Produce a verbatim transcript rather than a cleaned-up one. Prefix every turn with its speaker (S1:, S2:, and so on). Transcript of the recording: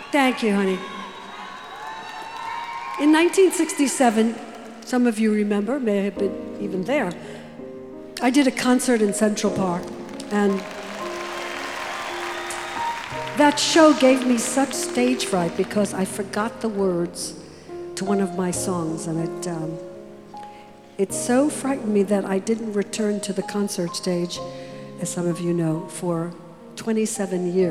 S1: Thank you, honey. In nineteen sixty-seven, some of you remember, may have been even there, I did a concert in Central Park, and that show gave me such stage fright because I forgot the words to one of my songs, and it, um, it so frightened me that I didn't return to the concert stage, as some of you know, for twenty-seven years.